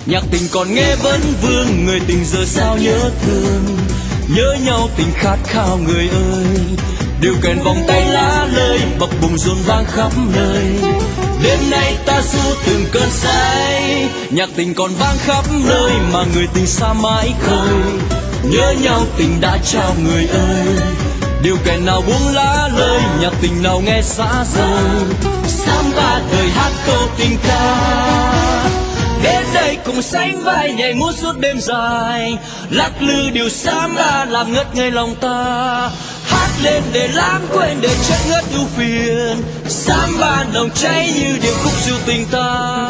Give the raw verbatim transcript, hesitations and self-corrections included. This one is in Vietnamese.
Nhạc tình còn nghe vẫn vương, người tình giờ sao nhớ thương. Nhớ nhau tình khát khao người ơi, điều kèn vòng tay lá lơi, bập bùng rộn vang khắp nơi. Đêm nay ta du từng cơn say, nhạc tình còn vang khắp nơi mà người tình xa mãi khơi. Nhớ nhau tình đã trao người ơi, điều kèn nào buông lá lơi, nhạc tình nào nghe xa rời. Samba đời hát câu tình ca, đến đây cùng sánh vai nhảy múa suốt đêm dài. Lắc lư điều samba làm ngất ngây lòng ta, hát lên để lãng quên để chết ngất ưu phiền. Samba nồng cháy như điệp khúc ru tình ta.